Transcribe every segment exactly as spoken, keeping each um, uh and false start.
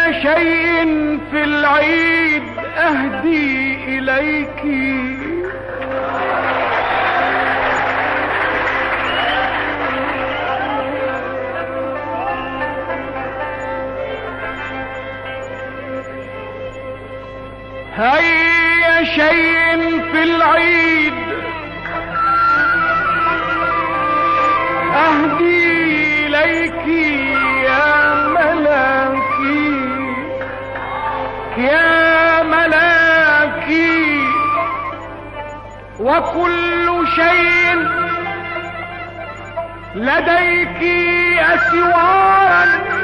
أي شيء في العيد أهدي إليك، أي شيء في العيد أهدي إليك يا ملاكي يا ملاكي، وكل شيء لديك أسوارا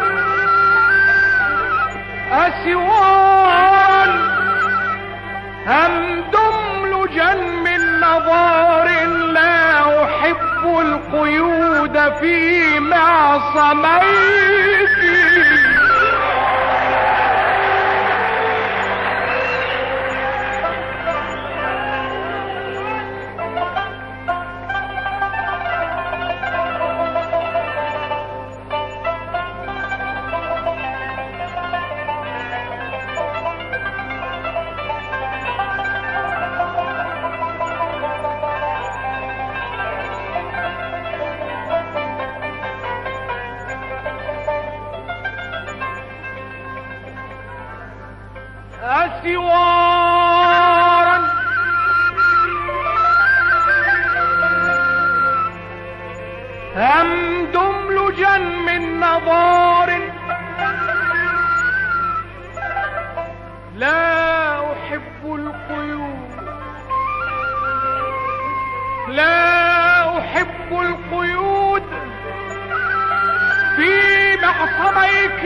أسوارا أم دملجا من نظار، لا أحب القيود في معصميك. أسوارا أم دملجا من نظار، لا أحب القيود لا أحب القيود في معصميك،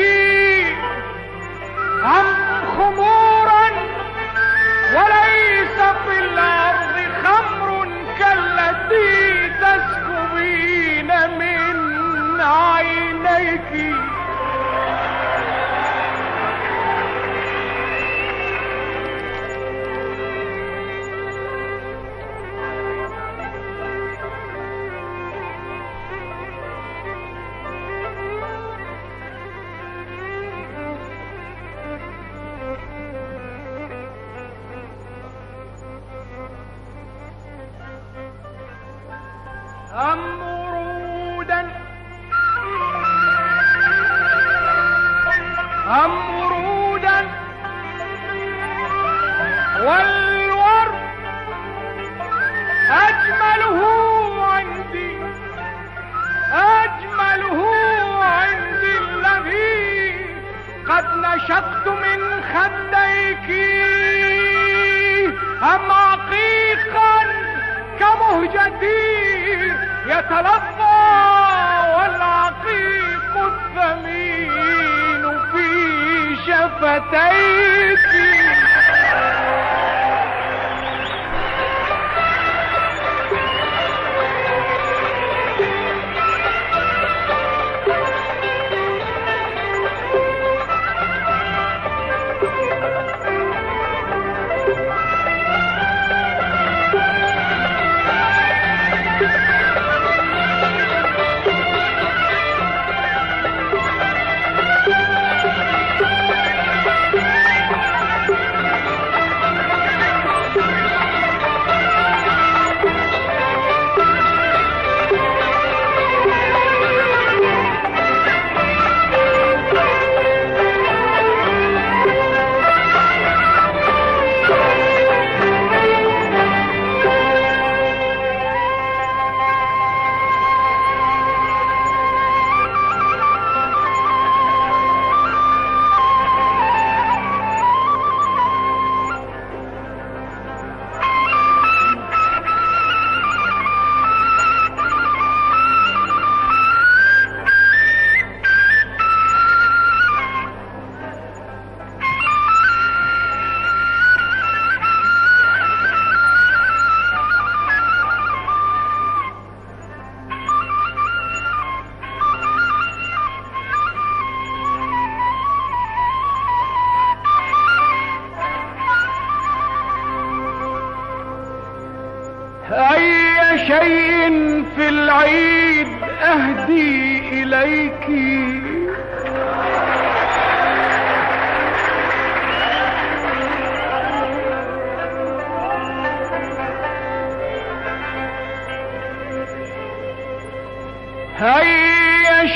أم خمورا وليس في الأرض خمر كالتي تسكبين من عينيك. أم ورودا أم ورودا والورد أجمله عندي أجمله عندي الذي قد نشقت من خديك، أم عقيقا كمهجتي يتلظى والعقيق الثمين في شفتيك. أي شيء في العيد أهدي إليك،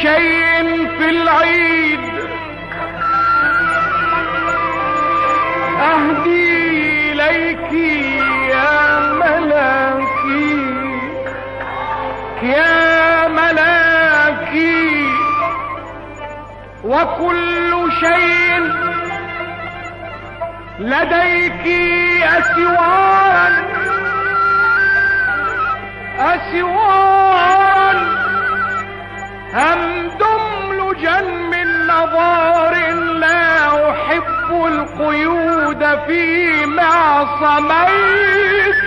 شيء في العيد أهدي إليك يا ملاكي يا ملاكي، وكل شيء لديك أسوارا أسوارا همدملجا من نظار، لا أحب القيود في معصميك.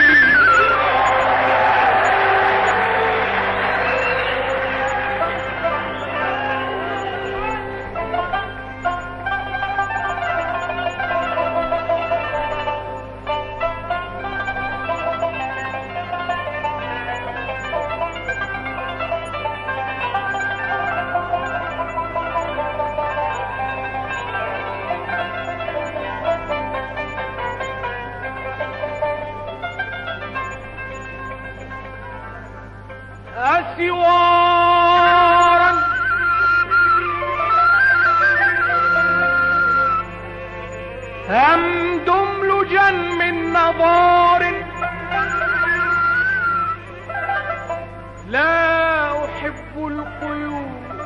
أسوارا همدملجا من نظار، لا أحب القيود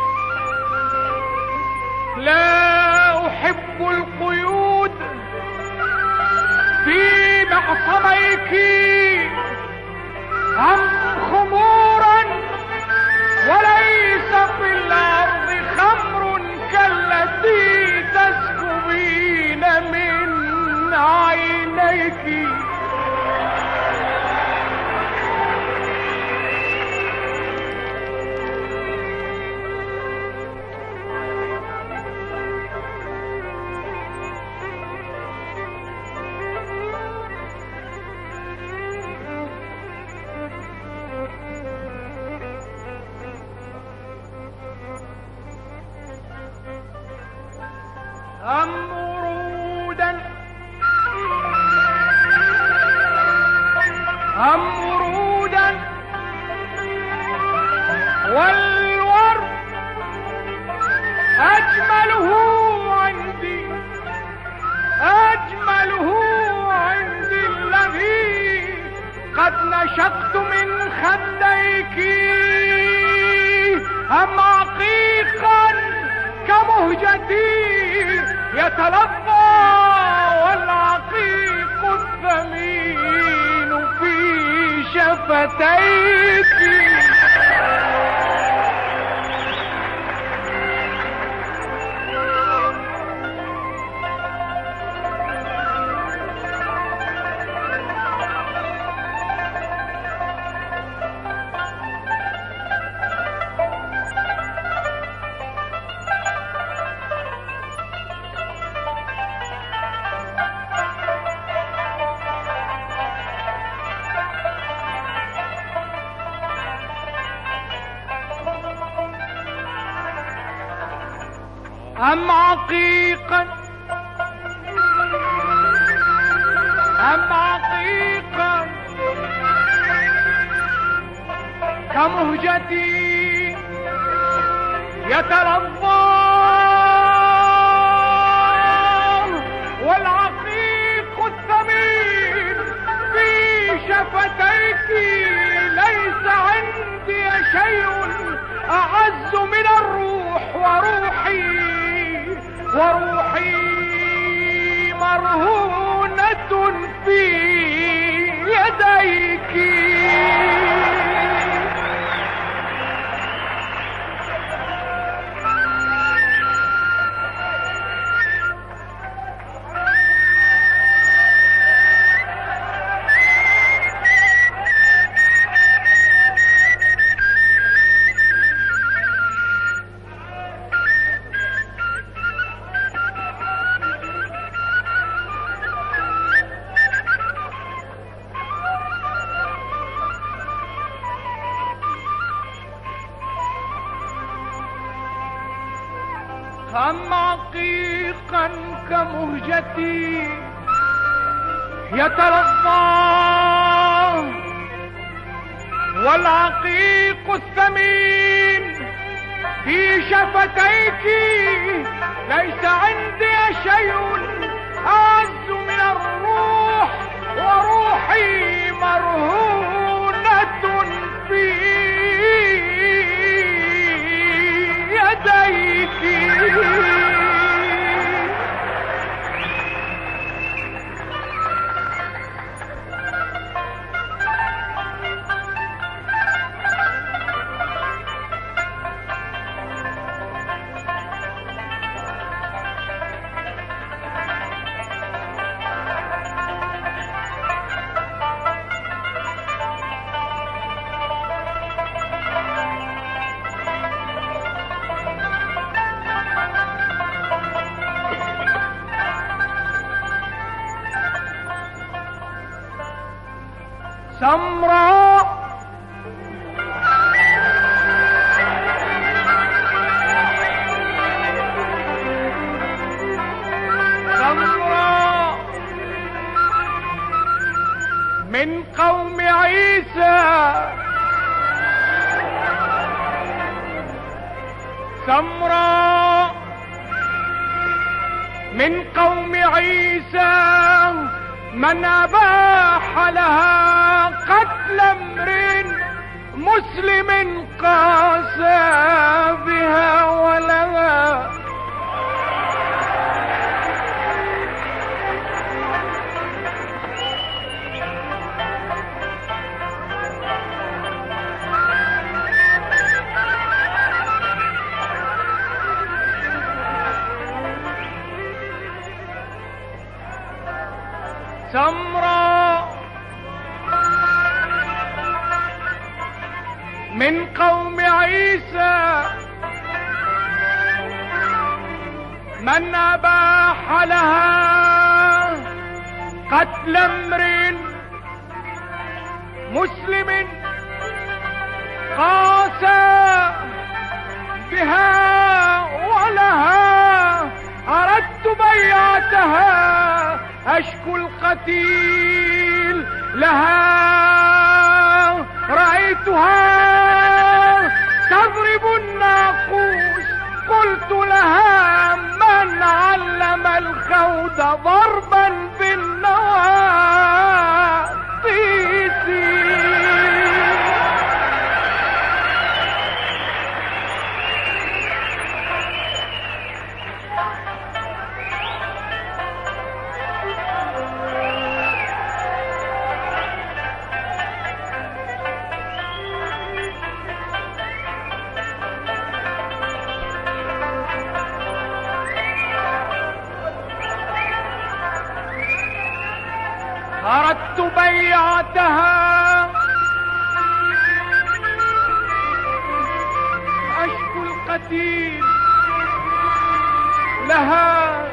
لا أحب القيود في معصميك. هم خمورا وليس في الأرض خمر كالتي تسكبين من عينيك. أم ورودا أم ورودا والورد أجمله عندي أجمله عندي الذي قد نشقت من خديك. أم عقيقا كمهجتي يتلظى والعقيق الثمين في شفتيك. أم عقيقا أم عقيقا كمهجتي يتلظى والعقيق الثمين في شفتيك. ليس عندي شيء أعز من الروح، وروحي وروحي مرهونة في يديك. أم عقيقا كمهجتي يتلظى والعقيق الثمين في شفتيك ليس عندي شيء أعز من الروح، وروحي مرهونة في يديك. سمراء سمراء من قوم عيسى، سمراء من قوم عيسى، من أباح لها قتل امرئ مسلم قاسى بها ولها. سمراء من قوم عيسى، من أباح لها قتل امرئ مسلم قاسى بها ولها. أردت بيعتها أشكو القتيل لها، رأيتها تضرب الناقوس، قلت لها من علم الخود ضربا بالنواقيس. أردت بيعتها أشكو القتيل لها،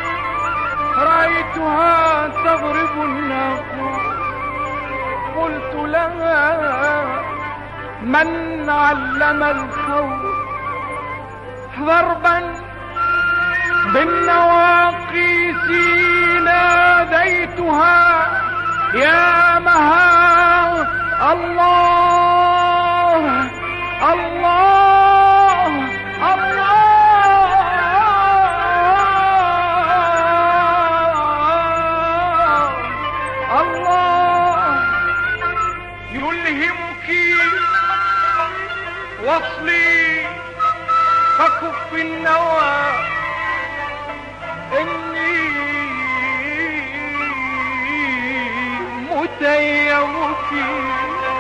رأيتها تضرب الناقوس، قلت لها من علم الخوف ضربا بالنواقيس. ناديتها يا مها الله الله الله الله، يلهمك وصلي فكف النوى، إني متيم فيه.